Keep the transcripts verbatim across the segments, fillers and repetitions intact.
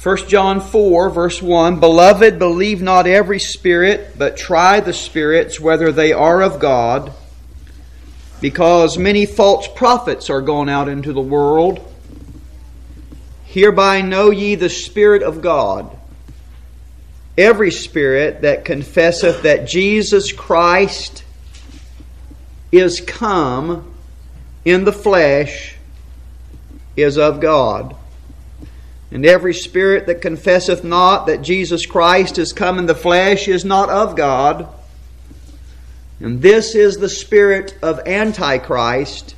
First John four, verse one, Beloved, believe not every spirit, but try the spirits, whether they are of God, because many false prophets are gone out into the world. Hereby know ye the Spirit of God. Every spirit that confesseth that Jesus Christ is come in the flesh is of God. And every spirit that confesseth not that Jesus Christ is come in the flesh is not of God. And this is the spirit of Antichrist,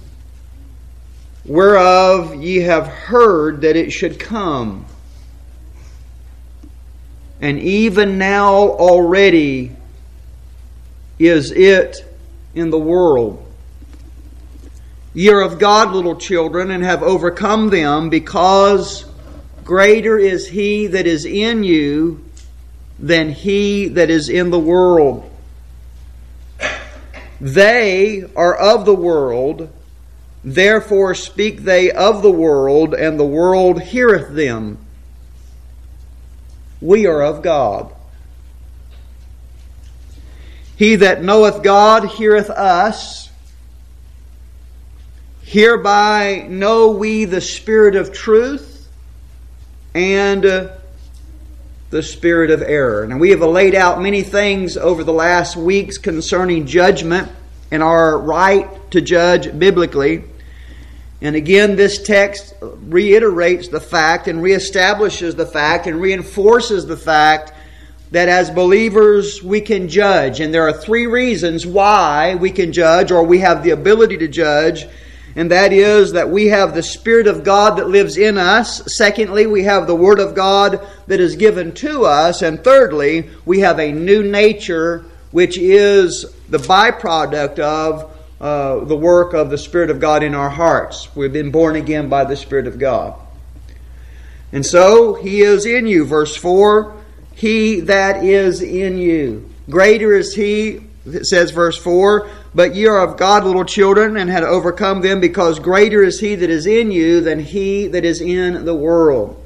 whereof ye have heard that it should come. And even now already is it in the world. Ye are of God, little children, and have overcome them, because greater is He that is in you than he that is in the world. They are of the world, therefore speak they of the world, and the world heareth them. We are of God. He that knoweth God heareth us. Hereby know we the spirit of truth and uh, the spirit of error. Now, we have laid out many things over the last weeks concerning judgment and our right to judge biblically. And again, this text reiterates the fact and reestablishes the fact and reinforces the fact that as believers we can judge. And there are three reasons why we can judge, or we have the ability to judge. And that is that we have the Spirit of God that lives in us. Secondly, we have the Word of God that is given to us. And thirdly, we have a new nature, which is the byproduct of uh, the work of the Spirit of God in our hearts. We've been born again by the Spirit of God. And so, He is in you. Verse four, He that is in you. Greater is He, it says verse four, but ye are of God, little children, and had overcome them, because greater is He that is in you than he that is in the world.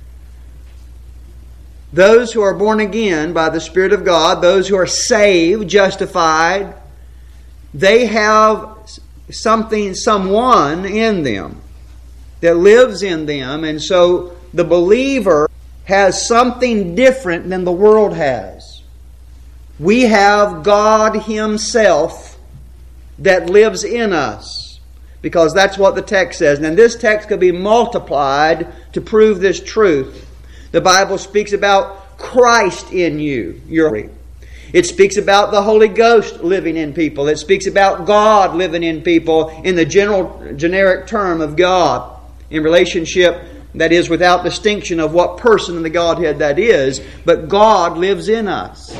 Those who are born again by the Spirit of God, those who are saved, justified, they have something, someone in them that lives in them. And so the believer has something different than the world has. We have God Himself that lives in us, because that's what the text says. And this text could be multiplied to prove this truth. The Bible speaks about Christ in you. It speaks about the Holy Ghost living in people. It speaks about God living in people in the general, generic term of God, in relationship that is without distinction of what person in the Godhead that is. But God lives in us.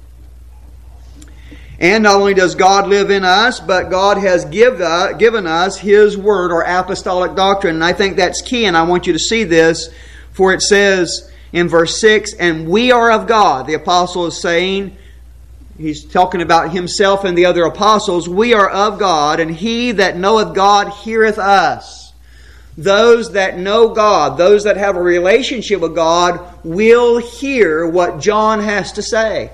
And not only does God live in us, but God has give, uh, given us His Word, or apostolic doctrine. And I think that's key, and I want you to see this. For it says in verse six, and we are of God. The apostle is saying, he's talking about himself and the other apostles, we are of God, and he that knoweth God heareth us. Those that know God, those that have a relationship with God, will hear what John has to say.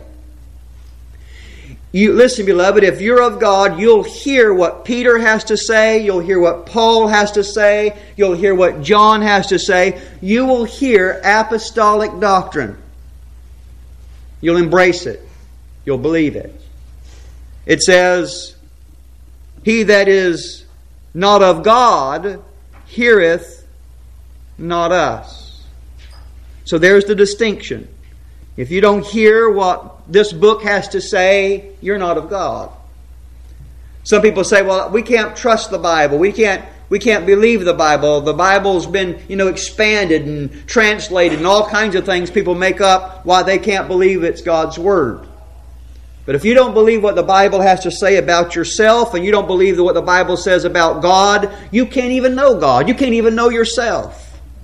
You listen, beloved, if you're of God, you'll hear what Peter has to say, you'll hear what Paul has to say, you'll hear what John has to say. You will hear apostolic doctrine. You'll embrace it. You'll believe it. It says, he that is not of God heareth not us. So there's the distinction. If you don't hear what this book has to say, you're not of God. Some people say, well, we can't trust the Bible. We can't we can't believe the Bible. The Bible's been, you know, expanded and translated and all kinds of things people make up why they can't believe it's God's Word. But if you don't believe what the Bible has to say about yourself, and you don't believe what the Bible says about God, you can't even know God. You can't even know yourself.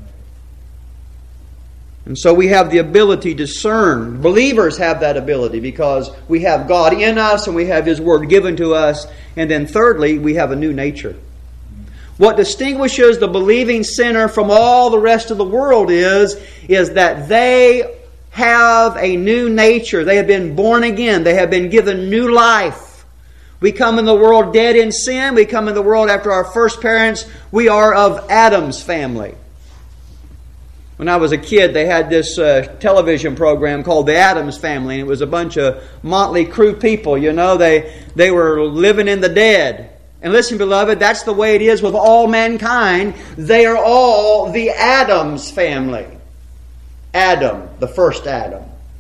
And so we have the ability to discern. Believers have that ability because we have God in us and we have His Word given to us. And then thirdly, we have a new nature. What distinguishes the believing sinner from all the rest of the world is, is that they have a new nature. They have been born again. They have been given new life. We come in the world dead in sin. We come in the world after our first parents. We are of Adam's family. When I was a kid, they had this uh, television program called The Addams Family, and it was a bunch of motley crew people. You know, they they were living in the dead. And listen, beloved, that's the way it is with all mankind. They are all the Addams family. Adam, the first Adam.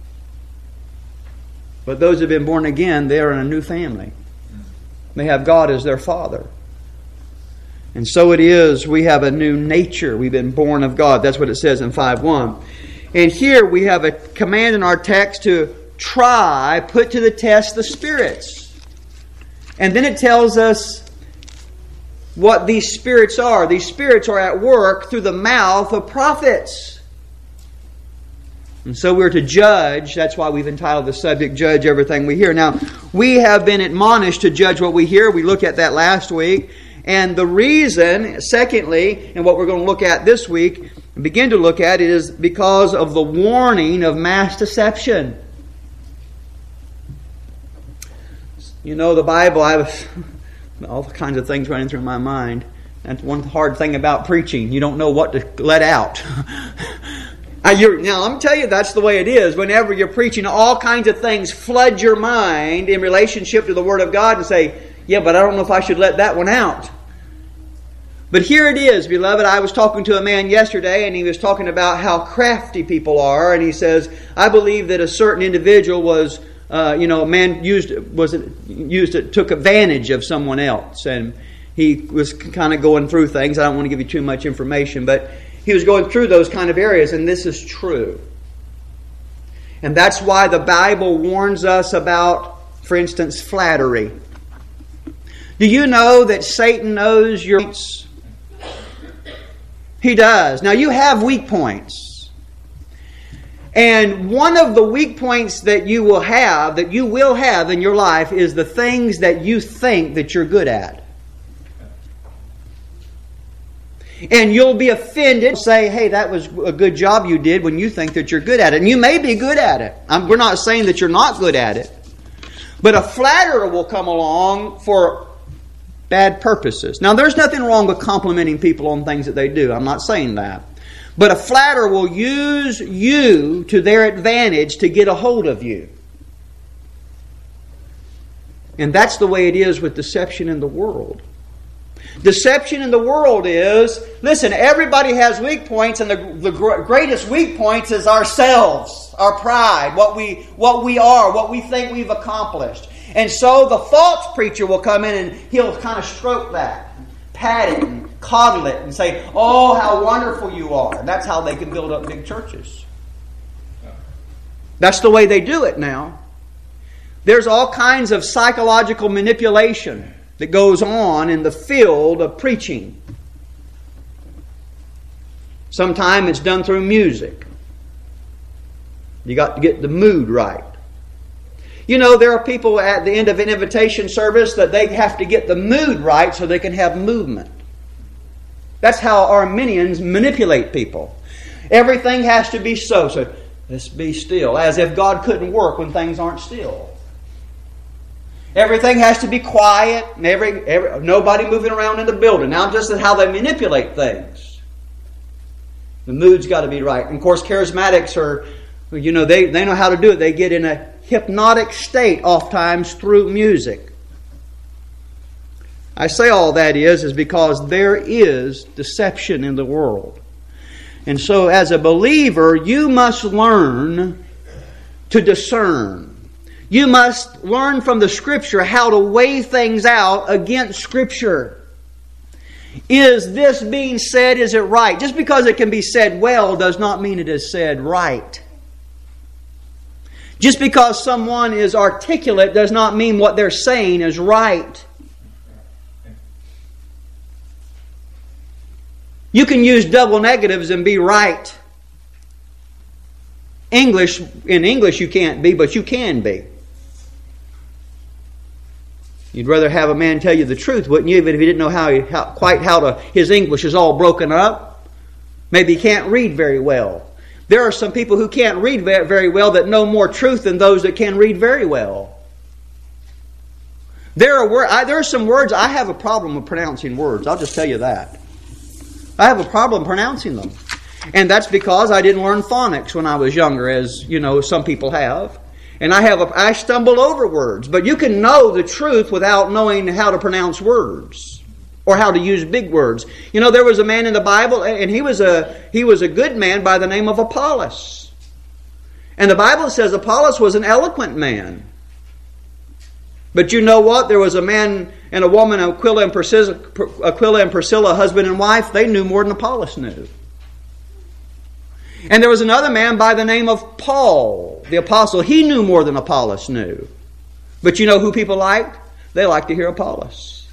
But those who have been born again, they are in a new family. They have God as their Father. And so it is, we have a new nature. We've been born of God. That's what it says in five one. And here we have a command in our text to try, put to the test the spirits. And then it tells us what these spirits are. These spirits are at work through the mouth of prophets. And so we're to judge. That's why we've entitled the subject, Judge Everything We Hear. Now, we have been admonished to judge what we hear. We looked at that last week. And the reason, secondly, and what we're going to look at this week, and begin to look at, is because of the warning of mass deception. You know, the Bible, I was all kinds of things running through my mind. That's one hard thing about preaching. You don't know what to let out. You're, now, I'm telling you, that's the way it is. Whenever you're preaching, all kinds of things flood your mind in relationship to the Word of God and say, yeah, but I don't know if I should let that one out. But here it is, beloved. I was talking to a man yesterday, and he was talking about how crafty people are. And he says, I believe that a certain individual was, uh, you know, a man used was used it, took advantage of someone else. And he was kind of going through things. I don't want to give you too much information, but he was going through those kind of areas, and this is true. And that's why the Bible warns us about, for instance, flattery. Do you know that Satan knows your points? He does. Now, you have weak points. And one of the weak points that you will have, that you will have in your life, is the things that you think that you're good at. And you'll be offended, say, hey, that was a good job you did, when you think that you're good at it. And you may be good at it. I'm, we're not saying that you're not good at it. But a flatterer will come along for bad purposes. Now, there's nothing wrong with complimenting people on things that they do. I'm not saying that. But a flatterer will use you to their advantage to get a hold of you. And that's the way it is with deception in the world. Deception in the world is, listen, everybody has weak points, and the, the greatest weak points is ourselves, our pride, what we, what we are, what we think we've accomplished. And so the false preacher will come in and he'll kind of stroke that, pat it, and coddle it, and say, oh, how wonderful you are. And that's how they can build up big churches. That's the way they do it now. There's all kinds of psychological manipulation that goes on in the field of preaching. Sometimes it's done through music. You got to get the mood right. You know, there are people at the end of an invitation service that they have to get the mood right so they can have movement. That's how Arminians manipulate people. Everything has to be so. So let's be still. As if God couldn't work when things aren't still. Everything has to be quiet. And every, every nobody moving around in the building. Now, just how they manipulate things. The mood's got to be right. And of course, charismatics are, you know, they, they know how to do it. They get in a hypnotic state oftentimes through music. I say all that is, is because there is deception in the world. And so as a believer, you must learn to discern. You must learn from the Scripture how to weigh things out against Scripture. Is this being said, is it right? Just because it can be said well does not mean it is said right. Just because someone is articulate does not mean what they're saying is right. You can use double negatives and be right. English, in English you can't be, but you can be. You'd rather have a man tell you the truth, wouldn't you? Even if he didn't know how, he, how quite how to, his English is all broken up. Maybe he can't read very well. There are some people who can't read very well that know more truth than those that can read very well. There are wor- I, there are some words, I have a problem with pronouncing words. I'll just tell you that. I have a problem pronouncing them. And that's because I didn't learn phonics when I was younger, as, you know, some people have. And I have a, I stumble over words. But you can know the truth without knowing how to pronounce words or how to use big words. You know, there was a man in the Bible, and he was a he was a good man by the name of Apollos. And the Bible says Apollos was an eloquent man. But you know what? There was a man and a woman, Aquila and Priscilla, Aquila and Priscilla, husband and wife. They knew more than Apollos knew. And there was another man by the name of Paul, the apostle. He knew more than Apollos knew. But you know who people liked? They liked to hear Apollos.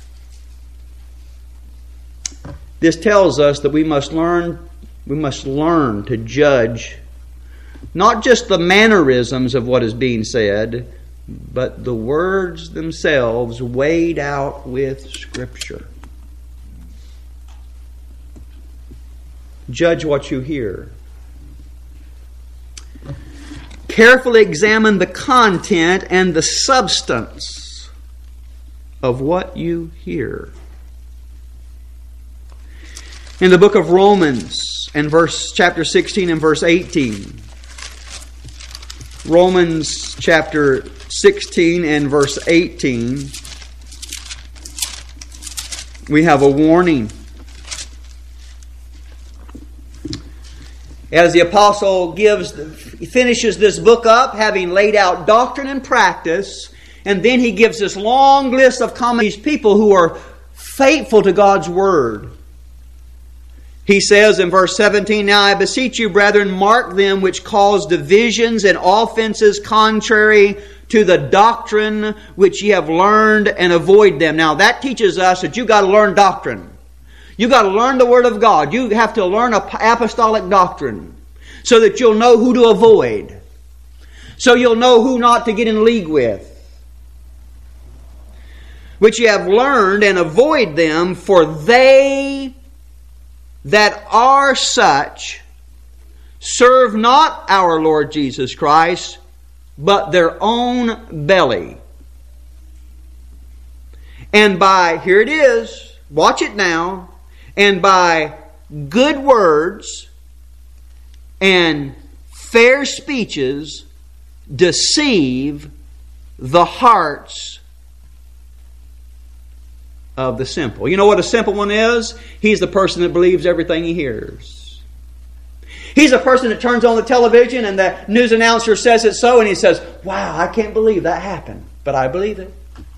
This tells us that we must learn, we must learn to judge not just the mannerisms of what is being said, but the words themselves weighed out with Scripture. Judge what you hear. Carefully examine the content and the substance of what you hear. In the book of Romans, in verse chapter sixteen and verse eighteen, Romans chapter sixteen and verse eighteen, we have a warning. As the apostle gives, finishes this book up, having laid out doctrine and practice, and then he gives this long list of comments, people who are faithful to God's word. He says in verse seventeen, "Now I beseech you, brethren, mark them which cause divisions and offenses contrary to the doctrine which ye have learned, and avoid them." Now that teaches us that you've got to learn doctrine. You've got to learn the Word of God. You have to learn apostolic doctrine so that you'll know who to avoid. So you'll know who not to get in league with. Which you have learned, and avoid them, for they that are such serve not our Lord Jesus Christ, but their own belly. And by, here it is, watch it now, and by good words and fair speeches deceive the hearts of the simple. You know what a simple one is? He's the person that believes everything he hears. He's a person that turns on the television and the news announcer says it so, and he says, "Wow, I can't believe that happened, but I believe it."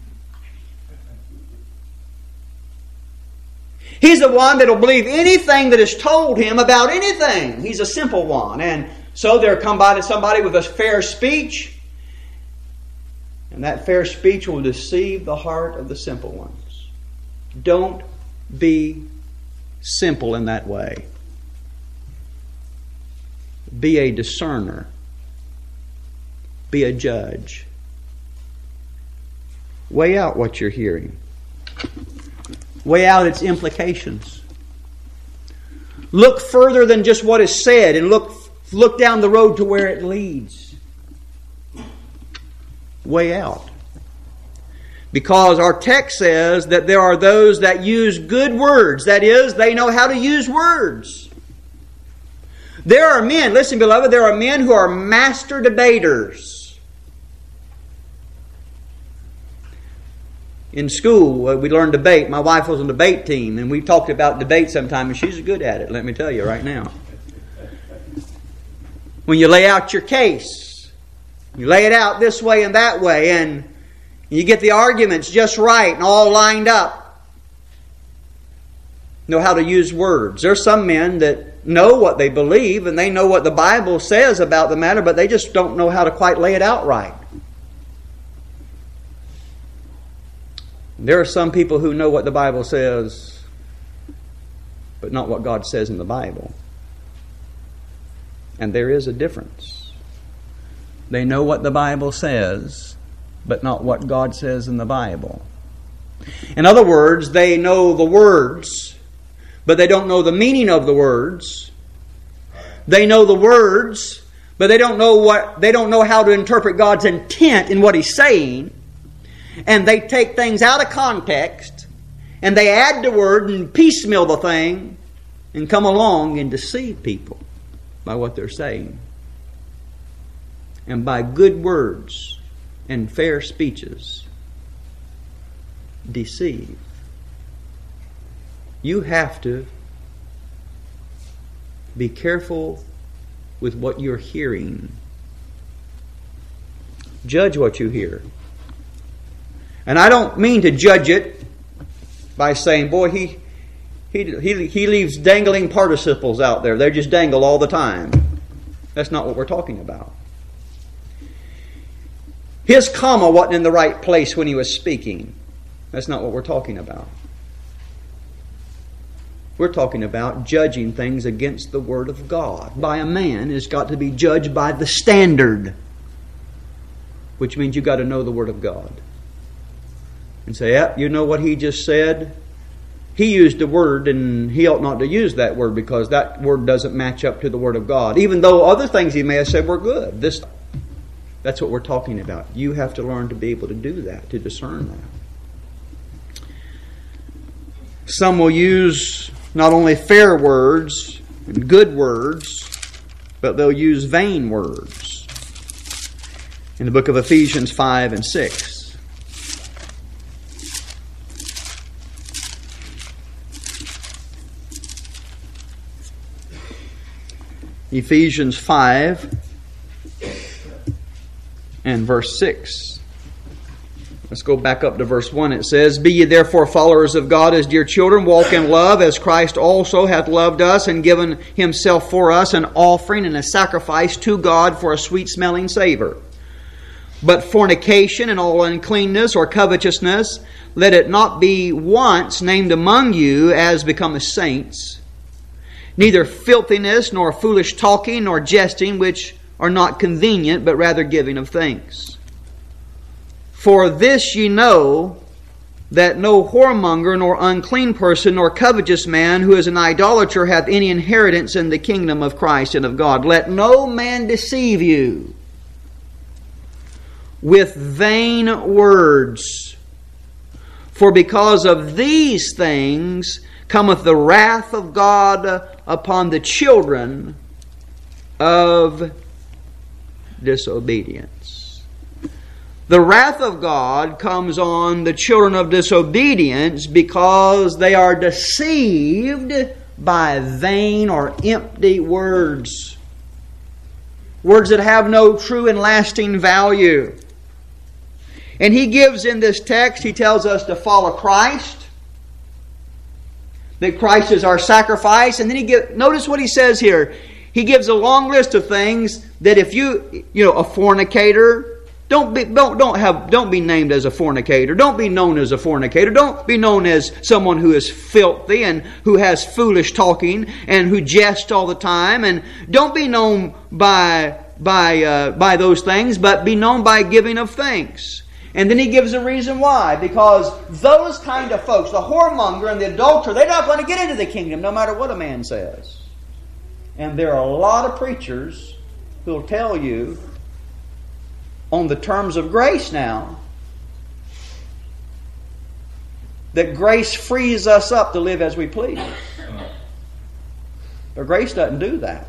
He's the one that will believe anything that is told him about anything. He's a simple one. And so there come by to somebody with a fair speech, and that fair speech will deceive the heart of the simple ones. Don't be simple in that way. Be a discerner. Be a judge. Weigh out what you're hearing. Weigh out its implications. Look further than just what is said, and look, look down the road to where it leads. Weigh out. Because our text says that there are those that use good words. That is, they know how to use words. There are men, listen beloved, there are men who are master debaters. In school, we learned debate. My wife was on the debate team, and we talked about debate sometime, and she's good at it, let me tell you right now. When you lay out your case, you lay it out this way and that way, and you get the arguments just right and all lined up. Know how to use words. There's some men that know what they believe, and they know what the Bible says about the matter, but they just don't know how to quite lay it out right. There are some people who know what the Bible says, but not what God says in the Bible. And there is a difference. They know what the Bible says, but not what God says in the Bible. In other words, they know the words, but they don't know the meaning of the words. They know the words, but they don't know what they don't know how to interpret God's intent in what He's saying. And they take things out of context, and they add the word and piecemeal the thing, and come along and deceive people by what they're saying. And by good words and fair speeches, deceive. You have to be careful with what you're hearing. Judge what you hear. And I don't mean to judge it by saying, boy, he he he, he leaves dangling participles out there. They just dangle all the time. That's not what we're talking about. His comma wasn't in the right place when he was speaking. That's not what we're talking about. We're talking about judging things against the Word of God. By a man has got to be judged by the standard, which means you've got to know the Word of God. And say, yeah, you know what he just said? He used a word and he ought not to use that word because that word doesn't match up to the Word of God. Even though other things he may have said were good. This, that's what we're talking about. You have to learn to be able to do that, to discern that. Some will use not only fair words and good words, but they'll use vain words. In the book of Ephesians five and six. Ephesians five and verse six. Let's go back up to verse one. It says, Be ye therefore followers of God as dear children, walk in love, as Christ also hath loved us, and given Himself for us an offering and a sacrifice to God for a sweet-smelling savour. But fornication and all uncleanness or covetousness, let it not be once named among you as becometh saints, neither filthiness, nor foolish talking, nor jesting, which are not convenient, but rather giving of thanks. For this ye know, that no whoremonger, nor unclean person, nor covetous man, who is an idolater, hath any inheritance in the kingdom of Christ and of God. Let no man deceive you with vain words. For because of these things cometh the wrath of God upon the children of disobedience. The wrath of God comes on the children of disobedience because they are deceived by vain or empty words. Words that have no true and lasting value. And he gives in this text, he tells us to follow Christ. That Christ is our sacrifice. And then he gives, notice what he says here. He gives a long list of things that if you, you know, a fornicator, don't be, don't, don't have, don't be named as a fornicator. Don't be known as a fornicator. Don't be known as someone who is filthy and who has foolish talking and who jests all the time. And don't be known by, by, uh, by those things, but be known by giving of thanks. And then he gives a reason why. Because those kind of folks, the whoremonger and the adulterer, they're not going to get into the kingdom no matter what a man says. And there are a lot of preachers who will tell you on the terms of grace now that grace frees us up to live as we please. But grace doesn't do that.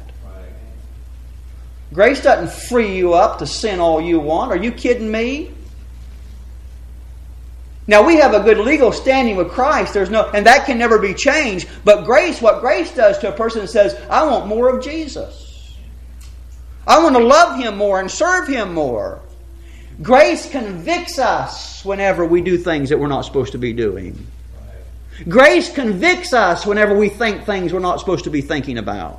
Grace doesn't free you up to sin all you want. Are you kidding me? Now we have a good legal standing with Christ. There's no, and that can never be changed. But grace, what grace does to a person says, I want more of Jesus. I want to love Him more and serve Him more. Grace convicts us whenever we do things that we're not supposed to be doing. Grace convicts us whenever we think things we're not supposed to be thinking about.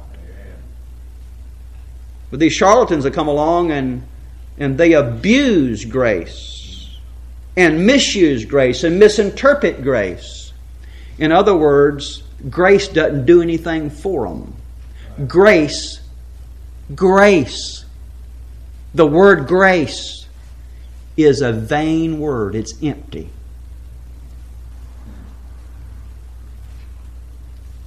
But these charlatans that come along and, and they abuse grace. And misuse grace and misinterpret grace. In other words, grace doesn't do anything for them. Grace, grace, the word grace is a vain word. It's empty.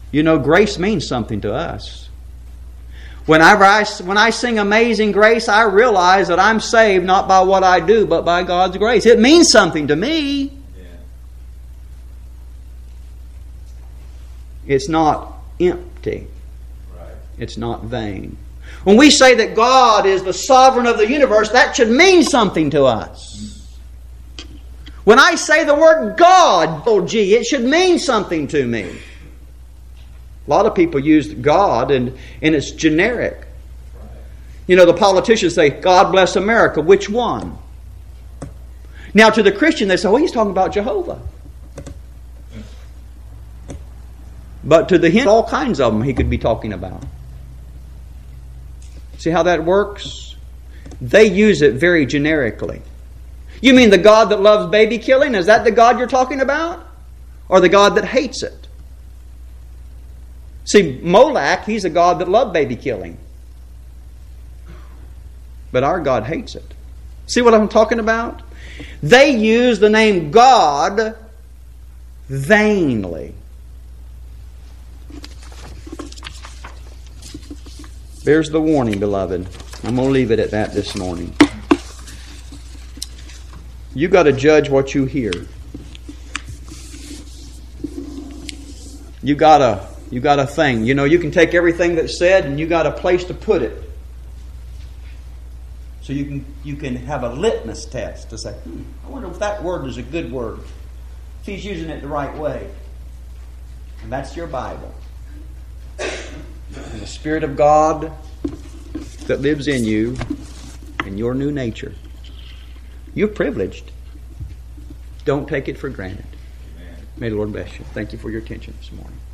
You know, grace means something to us. Whenever I, when I sing Amazing Grace, I realize that I'm saved not by what I do, but by God's grace. It means something to me. Yeah. It's not empty. Right. It's not vain. When we say that God is the sovereign of the universe, that should mean something to us. When I say the word God, oh gee, it should mean something to me. A lot of people use God and, and it's generic. You know, the politicians say, God bless America. Which one? Now to the Christian they say, oh, he's talking about Jehovah. But to the Hindu, all kinds of them he could be talking about. See how that works? They use it very generically. You mean the God that loves baby killing? Is that the God you're talking about? Or the God that hates it? See, Moloch, he's a God that loved baby killing. But our God hates it. See what I'm talking about? They use the name God vainly. There's the warning, beloved. I'm going to leave it at that this morning. You got to judge what you hear. You got a you got a thing. You know, you can take everything that's said and you got a place to put it. So you can you can have a litmus test to say, hmm, I wonder if that word is a good word. If he's using it the right way. And that's your Bible. And the Spirit of God that lives in you and your new nature. You're privileged. Don't take it for granted. Amen. May the Lord bless you. Thank you for your attention this morning.